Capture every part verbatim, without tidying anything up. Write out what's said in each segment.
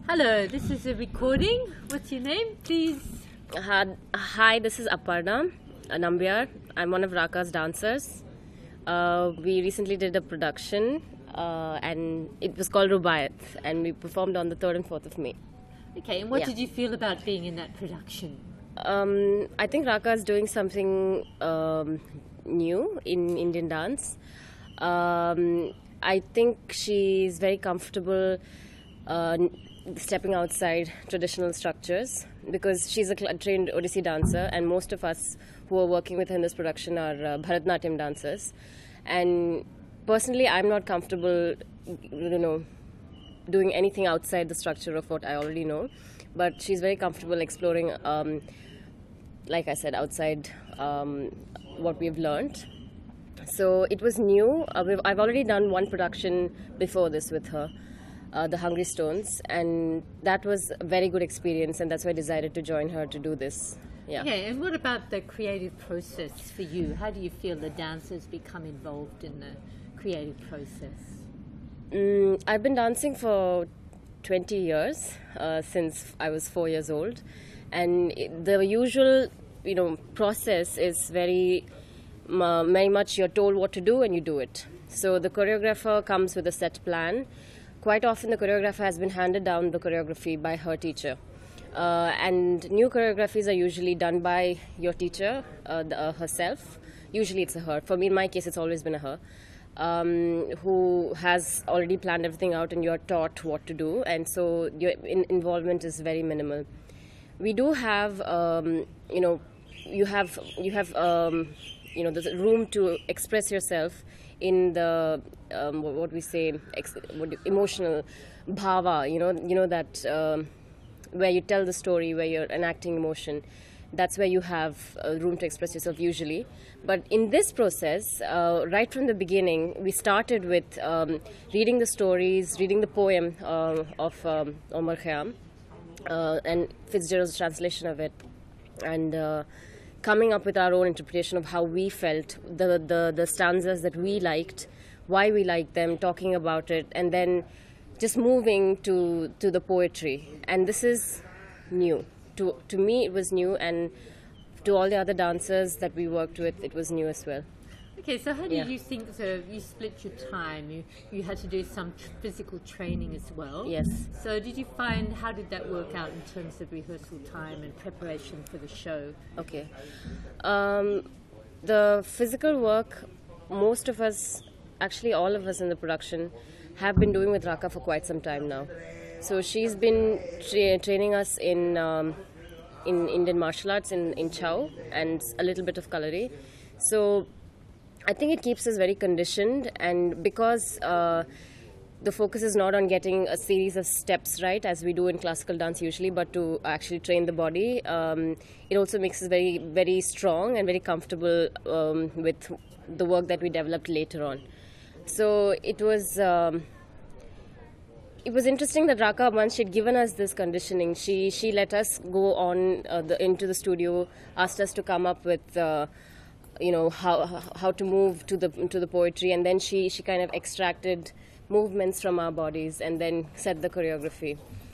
Hello, this is a recording. What's your name, please? Uh, hi, this is Aparna Nambiar. I'm one of Raka's dancers. Uh, we recently did a production uh, and it was called Rubaiyat, and we performed on the third and fourth of May. Okay, and what Yeah. did you feel about being in that production? Um, I think Raka is doing something um, new in Indian dance. Um, I think she's very comfortable uh, stepping outside traditional structures because she's a cl- trained Odissi dancer, and most of us who are working with her in this production are uh, Bharatanatyam dancers. And personally, I'm not comfortable, you know, doing anything outside the structure of what I already know. But she's very comfortable exploring, um, like I said, outside um, what we've learned. So it was new. Uh, we've, I've already done one production before this with her, uh, The Hungry Stones, and that was a very good experience, and that's why I decided to join her to do this. Yeah. Okay, and what about the creative process for you? How do you feel the dancers become involved in the creative process? Mm, I've been dancing for twenty years, uh, since I was four years old, and it, the usual, you know, process is very, uh, very much you're told what to do and you do it. So the choreographer comes with a set plan. Quite often, the choreographer has been handed down the choreography by her teacher, uh, and new choreographies are usually done by your teacher uh, the, uh, herself. Usually, it's a her. For me, in my case, it's always been a her. Um, who has already planned everything out, and you're taught what to do, and so your in- involvement is very minimal. We do have, um, you know, you have you have um, you know, the room to express yourself in the um, what what we say ex- what, emotional bhava. You know, you know that um, where you tell the story, where you're enacting emotion. That's where you have uh, room to express yourself usually. But in this process, uh, right from the beginning, we started with um, reading the stories, reading the poem uh, of um, Omar Khayyam uh, and Fitzgerald's translation of it, and uh, coming up with our own interpretation of how we felt, the, the, the stanzas that we liked, why we liked them, talking about it, and then just moving to, to the poetry. And this is new. To, to me, it was new, and to all the other dancers that we worked with, it was new as well. Okay, so how did Yeah. you think, so you split your time, you, you had to do some tr- physical training as well. Yes. So did you find, how did that work out in terms of rehearsal time and preparation for the show? Okay. Um, the physical work, most of us, actually all of us in the production, have been doing with Raka for quite some time now. So she's been tra- training us in um, in Indian martial arts in, in Chow and a little bit of Kalari. So I think it keeps us very conditioned, and because uh, the focus is not on getting a series of steps right as we do in classical dance usually, but to actually train the body, um, it also makes us very, very strong and very comfortable um, with the work that we developed later on. So it was. Um, It was interesting that Raka, once she'd given us this conditioning, she she let us go on uh, the, into the studio, asked us to come up with, uh, you know, how how to move to the to the poetry, and then she she kind of extracted movements from our bodies and then set the choreography.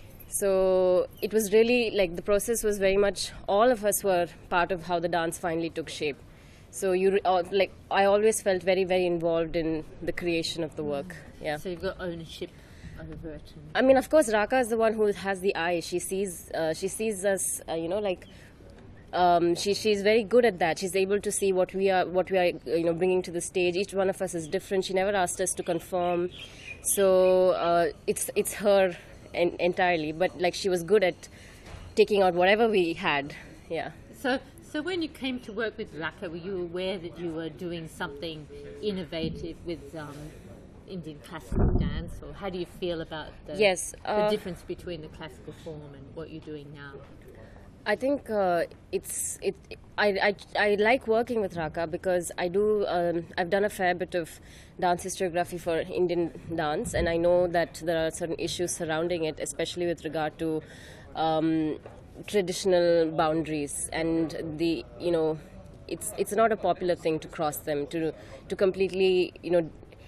So it was really like the process was very much, all of us were part of how the dance finally took shape. So you re- uh, like I always felt very very involved in the creation of the work. Yeah. So you've got ownership over it. And I mean, of course, Raka is the one who has the eye. She sees, uh, she sees us. Uh, you know, like um, she she's very good at that. She's able to see what we are, what we are, you know, bringing to the stage. Each one of us is different. She never asked us to conform, so uh, it's it's her en- entirely. But like she was good at taking out whatever we had. Yeah. So, so when you came to work with Raka, were you aware that you were doing something innovative with um, Indian classical dance, or how do you feel about the, Yes, the uh, difference between the classical form and what you're doing now? I think uh, it's it. I, I I like working with Raka because I do. Um, I've done a fair bit of dance historiography for Indian dance, and I know that there are certain issues surrounding it, especially with regard to um, traditional boundaries and the you know, it's it's not a popular thing to cross them, to to completely you know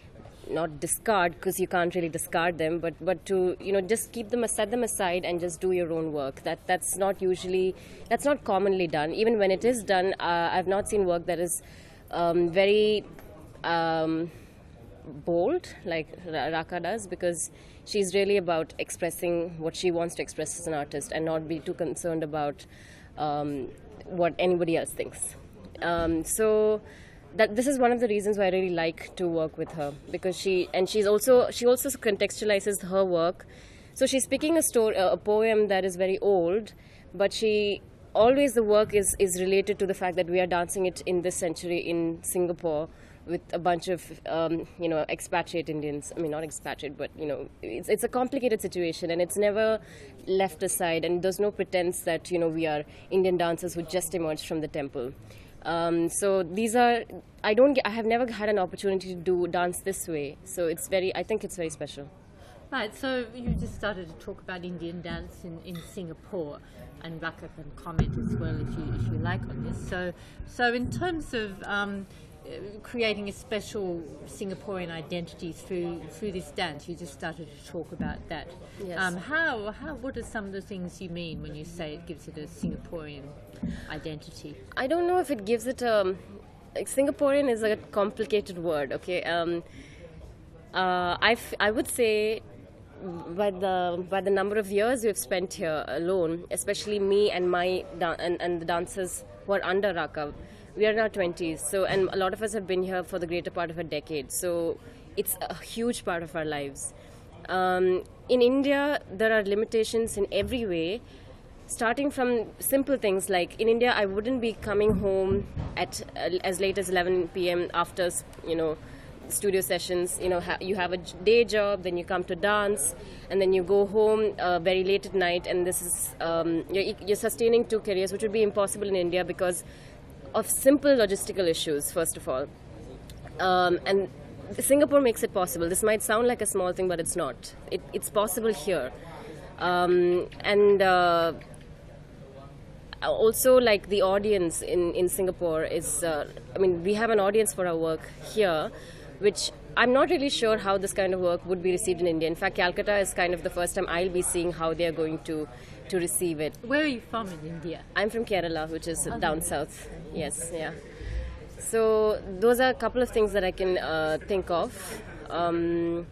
not discard, because you can't really discard them, but but to, you know, just keep them, set them aside and just do your own work. That that's not usually, that's not commonly done. Even when it is done, uh, I've not seen work that is um, very um, bold like Raka does, because she's really about expressing what she wants to express as an artist and not be too concerned about um, what anybody else thinks. Um, so. That this is one of the reasons why I really like to work with her, because she and she's also she also contextualizes her work. So she's picking a story, a poem that is very old, but she always the work is is related to the fact that we are dancing it in this century in Singapore with a bunch of um, you know expatriate Indians. I mean, not expatriate, but you know it's it's a complicated situation, and it's never left aside. And there's no pretense that you know we are Indian dancers who just emerged from the temple. Um, so these are, I don't get, I have never had an opportunity to do dance this way. So it's very, I think it's very special. Right, so you just started to talk about Indian dance in, in Singapore, and Raka can comment as well if you if you like on this. So, so in terms of um, creating a special Singaporean identity through through this dance, you just started to talk about that. Yes. Um, how how what are some of the things you mean when you say it gives it a Singaporean identity? I don't know if it gives it a. Like, Singaporean is a complicated word. Okay, um, uh, I f- I would say by the by the number of years we've spent here alone, especially me and my da- and and the dancers who are under Raka. We are in our twenties, so and a lot of us have been here for the greater part of a decade. So it's a huge part of our lives. Um, in India, there are limitations in every way, starting from simple things like in India, I wouldn't be coming home at uh, as late as eleven p.m. after you know studio sessions. You know, ha- you have a day job, then you come to dance, and then you go home uh, very late at night. And this is um, you're, you're sustaining two careers, which would be impossible in India because of simple logistical issues, first of all. Um, and Singapore makes it possible. This might sound like a small thing, but it's not. It, it's possible here. Um, and uh, also, like, the audience in, in Singapore is, uh, I mean, we have an audience for our work here, which I'm not really sure how this kind of work would be received in India. In fact, Calcutta is kind of the first time I'll be seeing how they're going to to receive it. Where are you from in India? I'm from Kerala, which is Oh, down okay. south. Yes, yeah. So those are a couple of things that I can uh, think of. Um,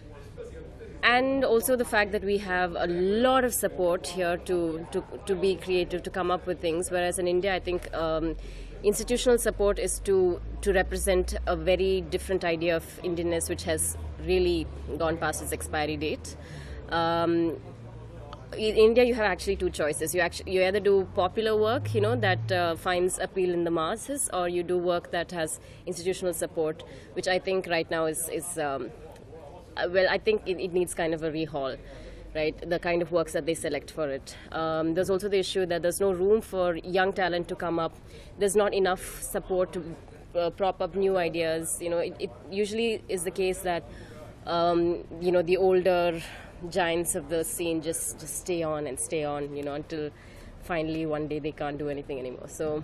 and also the fact that we have a lot of support here to, to, to be creative, to come up with things, whereas in India, I think um, institutional support is to, to represent a very different idea of Indianness, which has really gone past its expiry date. Um, in India, you have actually two choices. You actually you either do popular work, you know, that uh, finds appeal in the masses, or you do work that has institutional support, which I think right now is is um, uh, well, I think it, it needs kind of a rehaul, right? The kind of works that they select for it. Um, there's also the issue that there's no room for young talent to come up. There's not enough support to uh, prop up new ideas. You know, it, it usually is the case that um, you know the older giants of the scene just, just stay on and stay on, you know, until finally one day they can't do anything anymore. So,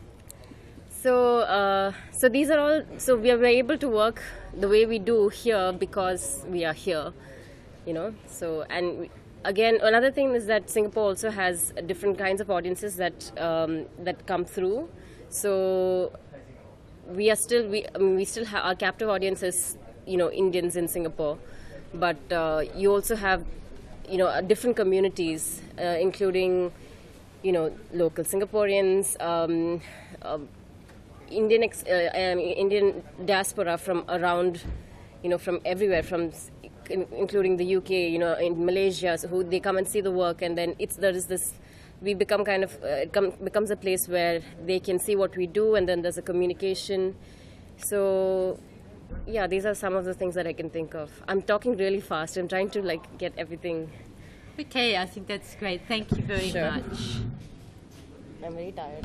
so, uh, so these are all. So we are able to work the way we do here because we are here, you know. So and we, again, another thing is that Singapore also has different kinds of audiences that um, that come through. So we are still we I mean, we still have our captive audience is, you know, Indians in Singapore. But uh, you also have, you know, uh, different communities, uh, including, you know, local Singaporeans, um, uh, Indian ex- uh, um, Indian diaspora from around, you know, from everywhere, from in, including the U K, you know, in Malaysia, so who they come and see the work, and then it's there is this. We become kind of uh, it come, becomes a place where they can see what we do, and then there's a communication. So. Yeah, these are some of the things that I can think of. I'm talking really fast. I'm trying to like get everything. Okay, I think that's great. Thank you very Sure. much. I'm very tired.